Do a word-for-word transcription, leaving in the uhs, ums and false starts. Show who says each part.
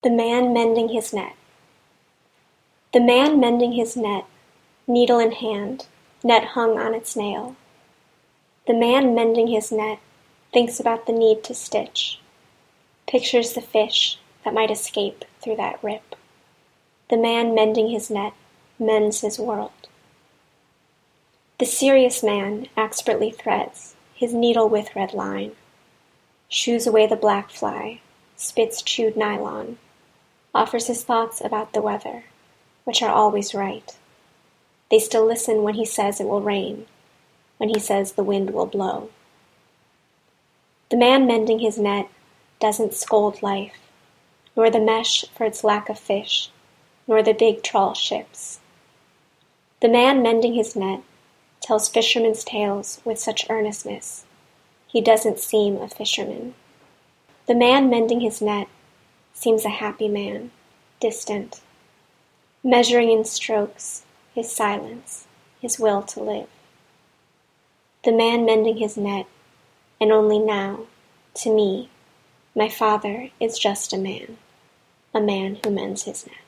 Speaker 1: The man mending his net. The man mending his net, needle in hand, net hung on its nail. The man mending his net thinks about the need to stitch, pictures the fish that might escape through that rip. The man mending his net mends his world. The serious man expertly threads his needle with red line, shoos away the black fly, spits chewed nylon, offers his thoughts about the weather, which are always right. They still listen when he says it will rain, when he says the wind will blow. The man mending his net doesn't scold life, nor the mesh for its lack of fish, nor the big trawl ships. The man mending his net tells fishermen's tales with such earnestness, he doesn't seem a fisherman. The man mending his net seems a happy man, distant, measuring in strokes his silence, his will to live. The man mending his net, and only now, to me, my father is just a man, a man who mends his net.